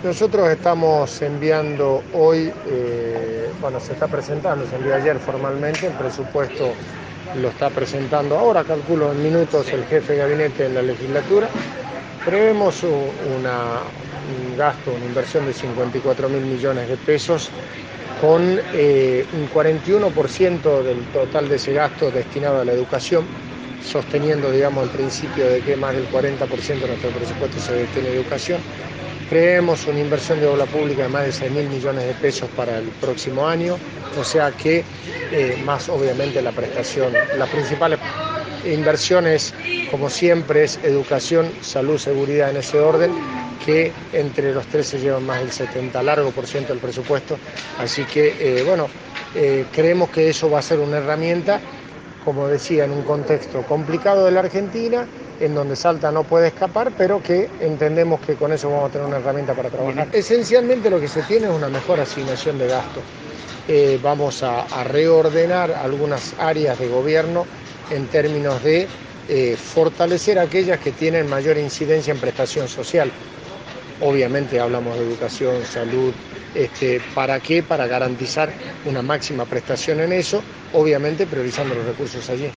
Nosotros estamos enviando hoy, se está presentando, se envió ayer formalmente, el presupuesto lo está presentando ahora, calculo en minutos, el jefe de gabinete en la legislatura. Prevemos un gasto, una inversión de 54.000 millones de pesos, con un 41% del total de ese gasto destinado a la educación, sosteniendo, digamos, el principio de que más del 40% de nuestro presupuesto se destina a educación. Prevemos una inversión de obra pública de más de 6.000 millones de pesos para el próximo año, o sea que más obviamente la prestación, las principales inversiones, como siempre, es educación, salud, seguridad en ese orden, que entre los tres se llevan más del 70 largo por ciento del presupuesto, así que creemos que eso va a ser una herramienta, como decía, en un contexto complicado de la Argentina, en donde Salta no puede escapar, pero que entendemos que con eso vamos a tener una herramienta para trabajar. Esencialmente lo que se tiene es una mejor asignación de gastos. Vamos a reordenar algunas áreas de gobierno en términos de fortalecer aquellas que tienen mayor incidencia en prestación social. Obviamente hablamos de educación, salud, ¿para qué? Para garantizar una máxima prestación en eso, obviamente priorizando los recursos allí.